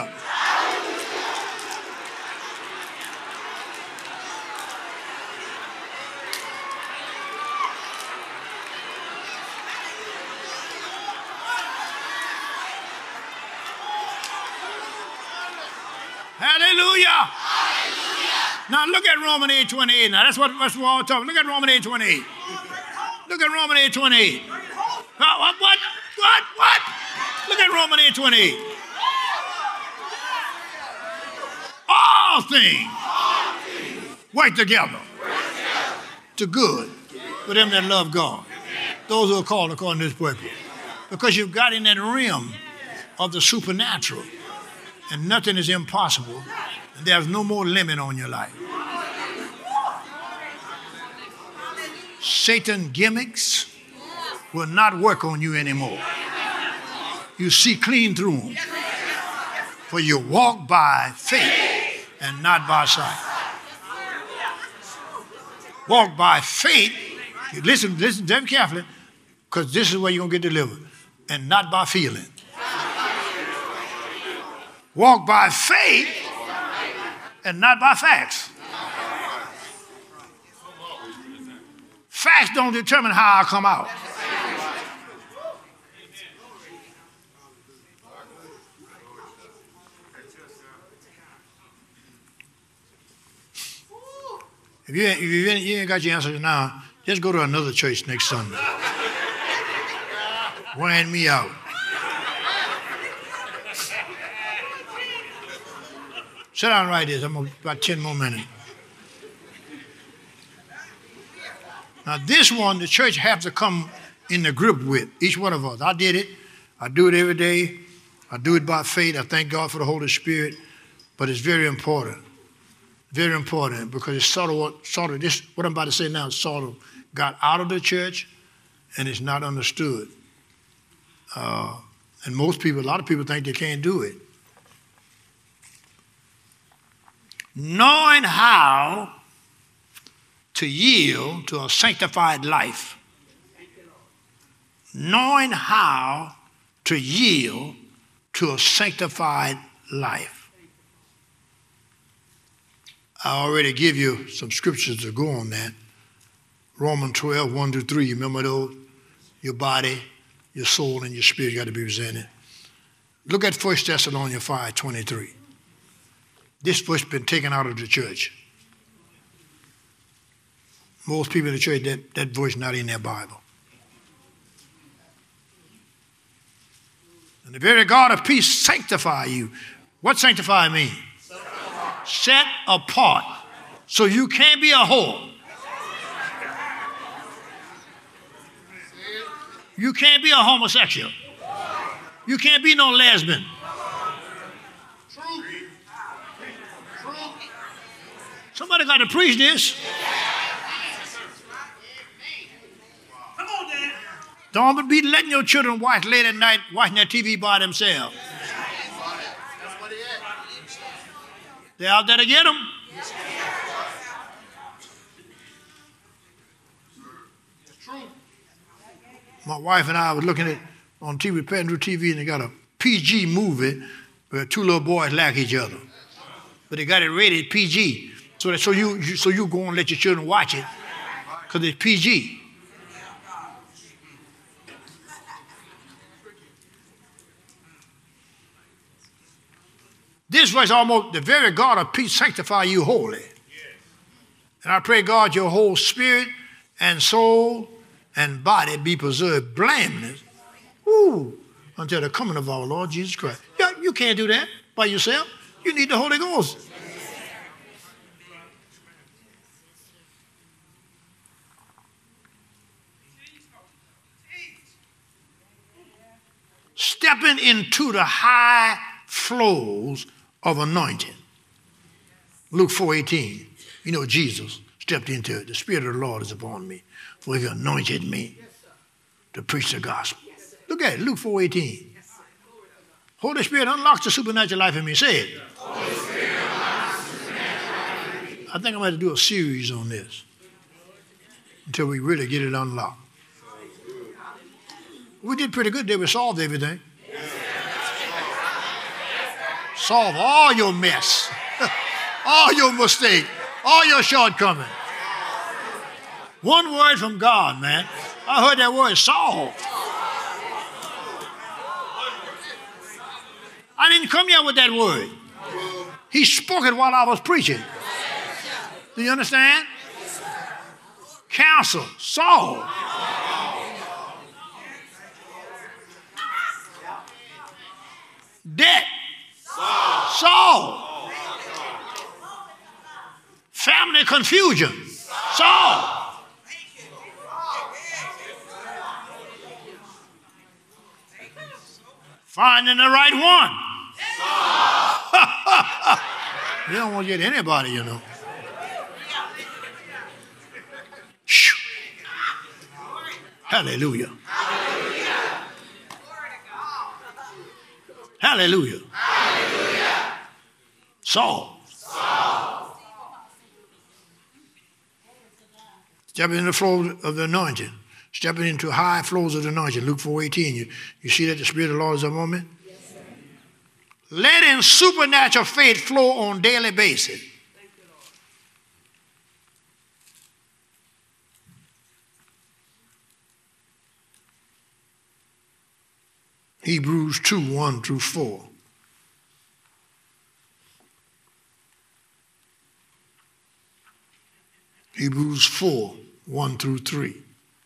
Hallelujah. Hallelujah. Now look at Romans eight twenty-eight. Now that's what, that's what we're all talking. Look at Romans eight twenty-eight. Look at Romans eight twenty-eight. What, what, what, what, what? Look at Romans eight twenty-eight. All things work together to good for them that love God. Those who are called according to his purpose. Because you've got in that realm of the supernatural. And nothing is impossible. And there's no more limit on your life. Satan gimmicks will not work on you anymore. You see clean through them. For you walk by faith and not by sight. Walk by faith. You listen, listen very carefully, because this is where you're going to get delivered. And not by feeling. Walk by faith and not by facts. Facts don't determine how I come out. If you ain't, if you ain't, you ain't got your answers now, just go to another church next Sunday. Wearing me out. Sit down right there. I'm going about ten more minutes. Now this one, the church have to come in the group with, each one of us. I did it. I do it every day. I do it by faith. I thank God for the Holy Spirit. But it's very important. Very important, because it's sort of what, sort of this, what I'm about to say now sort of got out of the church and it's not understood. Uh, and most people, a lot of people think they can't do it. Knowing how to yield to a sanctified life. Knowing how to yield to a sanctified life. I already give you some scriptures to go on that. Romans twelve, one through three. You remember those? Your body, your soul, and your spirit got to be presented. Look at First Thessalonians five, twenty-three. This verse has been taken out of the church. Most people in the church, that, that verse is not in their Bible. And the very God of peace sanctify you. What sanctify mean? Sanctify. Set apart. So you can't be a whore. You can't be a homosexual. You can't be no lesbian. Somebody got to preach this. Come on, Dad. Don't be letting your children watch late at night, watching their T V by themselves. They're out there to get them. My wife and I was looking at on T V, Pedro T V, and they got a P G movie where two little boys like each other, but they got it rated P G. So that, so you so you go and let your children watch it because it's P G. This was almost the very God of peace sanctify you wholly. And I pray, God, your whole spirit and soul and body be preserved blameless. Woo, until the coming of our Lord Jesus Christ. Yeah, you can't do that by yourself. You need the Holy Ghost. Stepping into the high flows of anointing. Luke four eighteen. You know, Jesus stepped into it. The Spirit of the Lord is upon me, for he anointed me to preach the gospel. Look at it, Luke four eighteen. Holy Spirit unlocks the supernatural life in me. Say it. Holy Spirit unlocks the supernatural life in me. I think I'm going to do a series on this until we really get it unlocked. We did pretty good there. We solved everything. Solve all your mess, all your mistakes, all your shortcomings. One word from God, man. I heard that word, solve. I didn't come here with that word. He spoke it while I was preaching. Do you understand? Counsel, solve. Debt. Solve. Family confusion. Solve. Finding the right one. You don't want to get anybody, you know. Hallelujah. Hallelujah. Hallelujah. Saul. Saul. Stepping in the flow of the anointing. Stepping into high flows of the anointing. Luke four eighteen. You, you see that the Spirit of the Lord is upon me? Yes, sir. Letting supernatural faith flow on a daily basis. Thank you, Lord. Hebrews two, one through four. Hebrews four, one through three.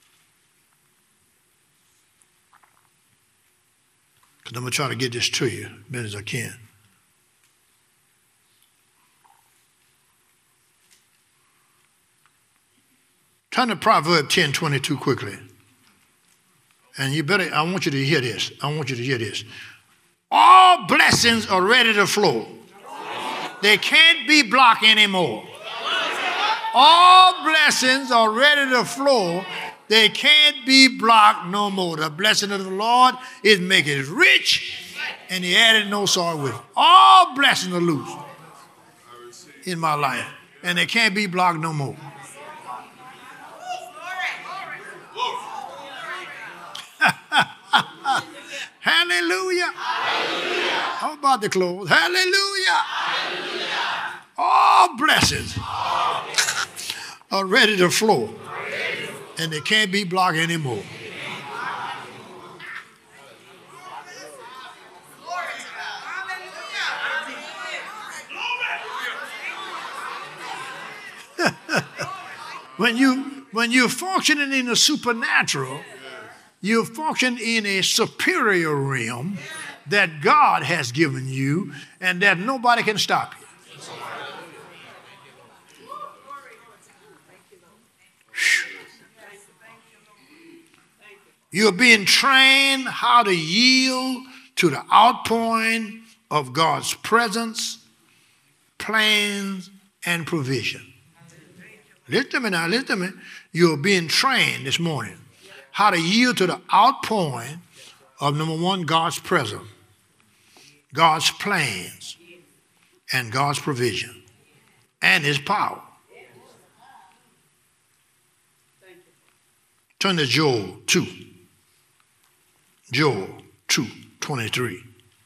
Because I'm going to try to get this to you as best as I can. Turn to Proverbs ten, twenty-two quickly. And you better, I want you to hear this. I want you to hear this. All blessings are ready to flow. They can't be blocked anymore. All blessings are ready to flow. They can't be blocked no more. The blessing of the Lord is making it rich, and he added no sorrow with it. All blessings are loose in my life, and they can't be blocked no more. I'm about to close. Hallelujah. Hallelujah. All blessings are ready to flow. And they can't be blocked anymore. When you when you're functioning in the supernatural, you're functioning in a superior realm that God has given you and that nobody can stop you. You're being trained how to yield to the outpouring of God's presence, plans, and provision. Listen to me now, listen to me. You're being trained this morning how to yield to the outpouring of, number one, God's presence, God's plans, and God's provision, and his power. Turn to Joel two. Joel two, twenty-three.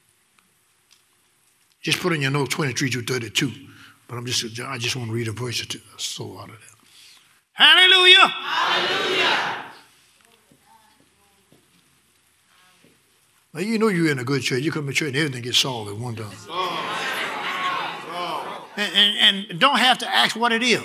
Just put in your notes twenty-three to thirty-two. But I'm just, I just want to read a verse or two. So out of that. Hallelujah. Hallelujah. Now, you know you're in a good church. You come to church and everything gets solved at one time. Oh. Oh. And, and, and don't have to ask what it is.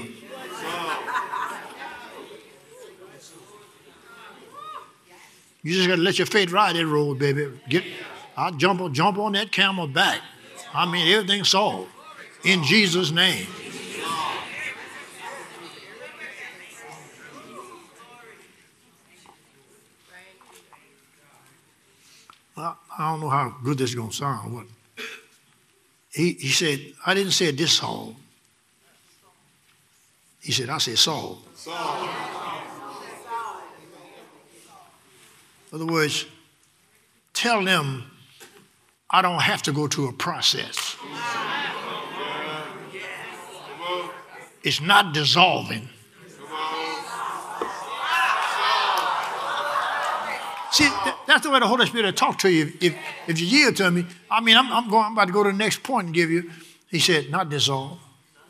You just got to let your faith ride that road, baby. Get, I'll jump on, jump on that camel back. I mean, everything's solved. In Jesus' name. Well, I don't know how good this is going to sound. What? He, he said, I didn't say this Saul. He said, I said Saul. Saul. In other words, tell them I don't have to go through a process. It's not dissolving. See, that's the way the Holy Spirit will talk to you. If, if you yield to me, I mean, I'm, I'm going. I'm about to go to the next point and give you. He said, not dissolve.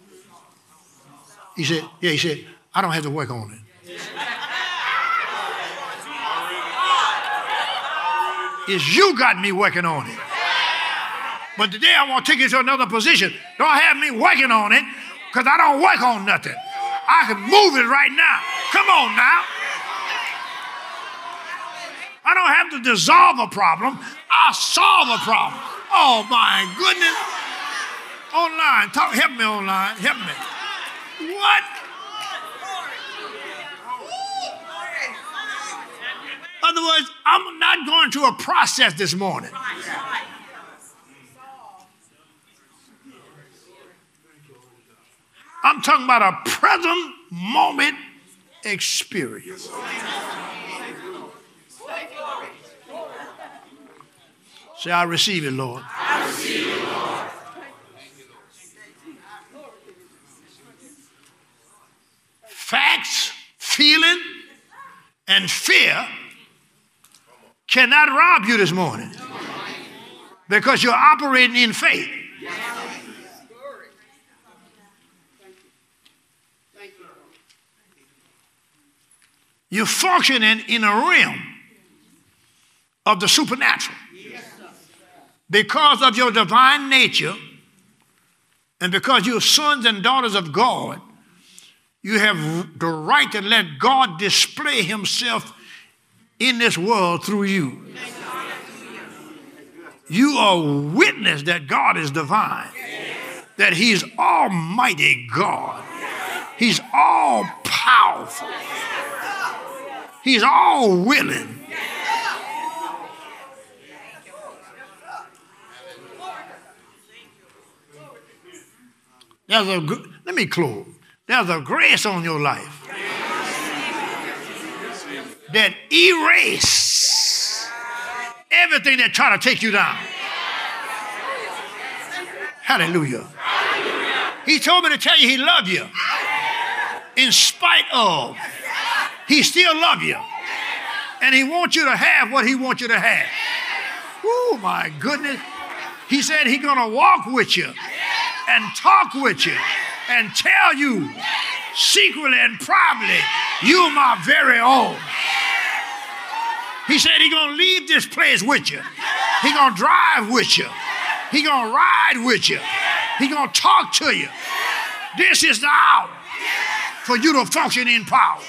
He said, yeah. He said, I don't have to work on it. It's you got me working on it. But today I want to take you to another position. Don't have me working on it because I don't work on nothing. I can move it right now. Come on now. I don't have to dissolve a problem. I solve a problem. Oh, my goodness. Online. Talk, help me online. Help me. What? In other words, I'm not going through a process this morning. I'm talking about a present moment experience. Say, I receive it, Lord. I receive it, Lord. Facts, feeling, and fear cannot rob you this morning because you're operating in faith. You're functioning in a realm of the supernatural. Because of your divine nature and because you're sons and daughters of God, you have the right to let God display himself in this world through you. You are a witness that God is divine, that he's almighty God. He's all powerful. He's all willing. There's a, let me close. There's a grace on your life that erases everything that try to take you down. Hallelujah. He told me to tell you he loved you. In spite of, he still loves you. And he wants you to have what he wants you to have. Oh, my goodness. He said he's going to walk with you and talk with you and tell you secretly and privately, you're my very own. He said he's going to leave this place with you. He's going to drive with you. He's going to ride with you. He's going to talk to you. This is the hour for you to function in power.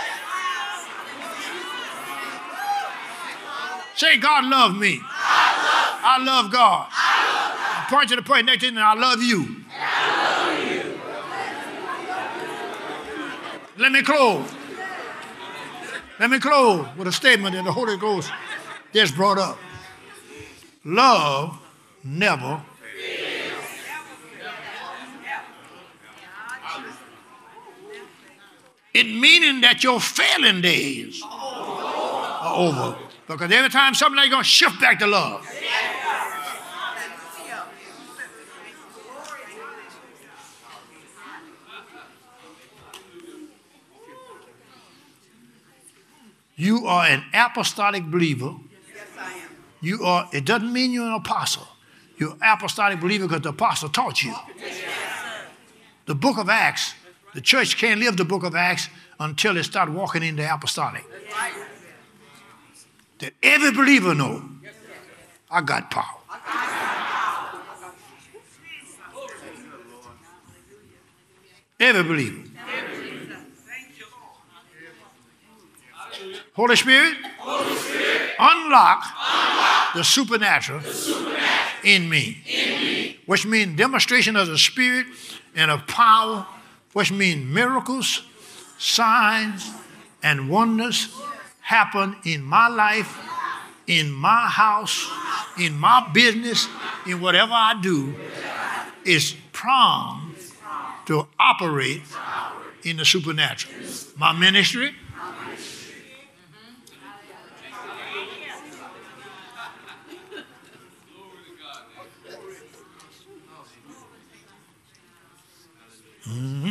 Say, God love me. I love God. I point to the point next to him, and I love you. Let me close. Let me close with a statement that the Holy Ghost just brought up. Love never it meaning that your failing days are over. Because every time something like going to shift back to love. You are an apostolic believer. Yes, I am. You are, it doesn't mean you're an apostle. You're an apostolic believer because the apostle taught you. Yes, the book of Acts, the church can't live the book of Acts until they start walking in the apostolic. right. That every believer know, I got power. Every believer. Holy Spirit, Holy Spirit, unlock, unlock the supernatural, the supernatural in me, in me, which means demonstration of the Spirit and of power, which means miracles, signs, and wonders happen in my life, in my house, in my business, in whatever I do, is prompt to operate in the supernatural. My ministry, mm-hmm.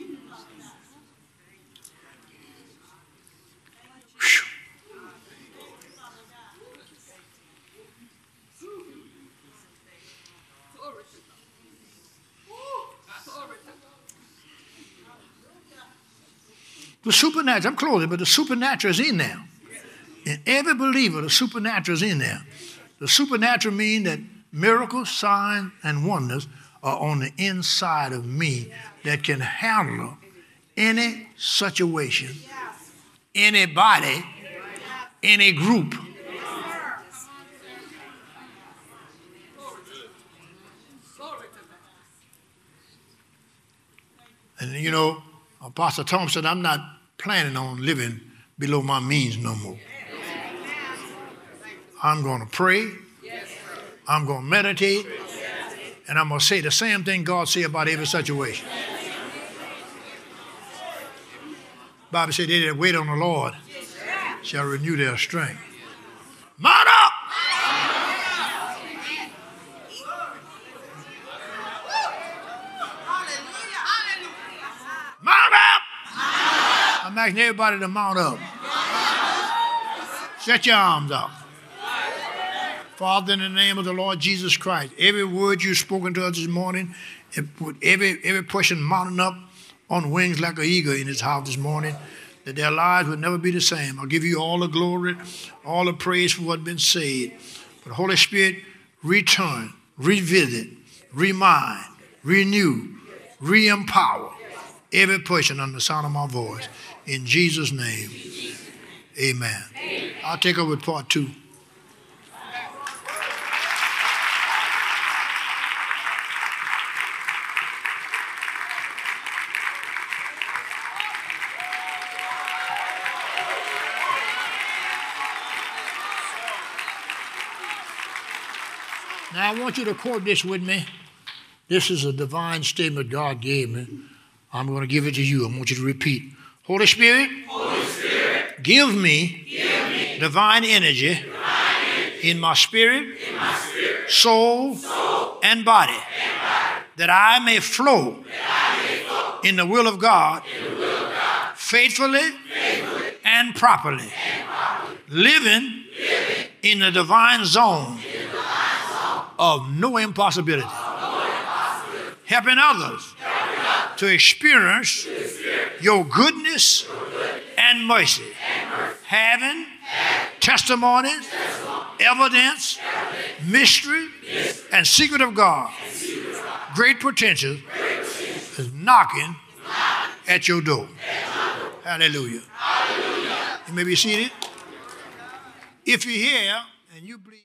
The supernatural, I'm closing, but the supernatural is in there. In every believer, the supernatural is in there. The supernatural means that miracles, signs, and wonders are on the inside of me that can handle any situation, anybody, any group. And you know, Apostle Thomas said, I'm not planning on living below my means no more. I'm going to pray. I'm going to meditate. And I'm going to say the same thing God said about every situation. Bible said, they that wait on the Lord shall renew their strength. Mount up! Mount up! I'm asking everybody to mount up. Set your arms up. Father, in the name of the Lord Jesus Christ, every word you've spoken to us this morning, every, every person mounting up on wings like an eagle in this house this morning, that their lives would never be the same. I'll give you all the glory, all the praise for what's been said. But Holy Spirit, return, revisit, remind, renew, re-empower every person under the sound of my voice. In Jesus' name, amen. I'll take over with part two. Now, I want you to quote this with me. This is a divine statement God gave me. I'm going to give it to you. I want you to repeat. Holy Spirit, Holy Spirit, give me, give me divine energy, divine energy in my spirit, in my spirit, soul, soul, and body, and body, that I may flow, that I may flow in the will of God, in the will of God, faithfully, faithfully and properly, and properly, living, living in the divine zone in the divine zone of no impossibility. Helping others to experience your goodness and mercy. Having testimonies, evidence, mystery, and secret of God. Great potential is knocking at your door. Hallelujah. You may be seated. If you're here and you believe